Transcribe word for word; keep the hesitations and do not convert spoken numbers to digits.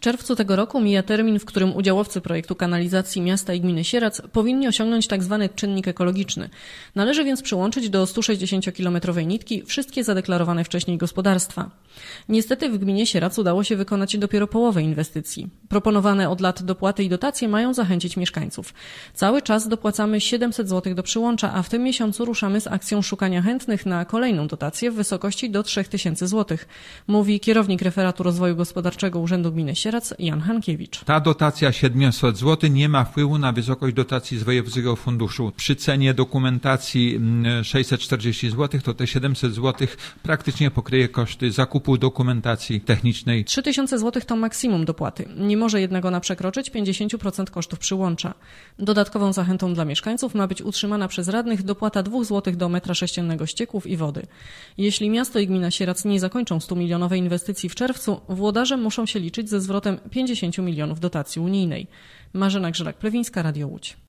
czerwcu tego roku mija termin, w którym udziałowcy projektu kanalizacji miasta i gminy Sierac powinni osiągnąć tzw. czynnik ekologiczny. Należy więc przyłączyć do stu sześćdziesięciokilometrowej nitki wszystkie zadeklarowane wcześniej gospodarstwa. Niestety w gminie Sierac udało się wykonać dopiero połowę inwestycji. Proponowane od lat dopłaty i dotacje mają zachęcić mieszkańców. Cały czas dopłacamy siedemset złotych do przyłącza, a w tym miesiącu ruszamy z akcją szukania chętnych na kolejną dotację w wysokości do trzech tysięcy złotych, mówi kierownik referatu rozwoju gospodarczego Urzędu Gminy Sierac Jan Hankiewicz. Ta dotacja siedemset złotych nie ma wpływu na wysokość dotacji z Wojewódzkiego Funduszu. Przy cenie dokumentacji sześćset czterdzieści złotych to te siedemset złotych praktycznie pokryje koszty zakupu dokumentacji technicznej. trzy tysiące złotych to maksimum dopłaty. Nie może jednak ona przekroczyć pięćdziesiąt procent kosztów przyłącza. Dodatkową zachętą dla mieszkańców ma być utrzymana przez radnych dopłata dwa złote do metra sześciennego ścieków i wody. Jeśli miasto i gmina Sierac nie zakończą stumilionowej inwestycji w czerwcu, włodarze muszą się liczyć ze zwrotem pięćdziesiąt milionów dotacji unijnej. Marzena Grzelak-Plewińska, Radio Łódź.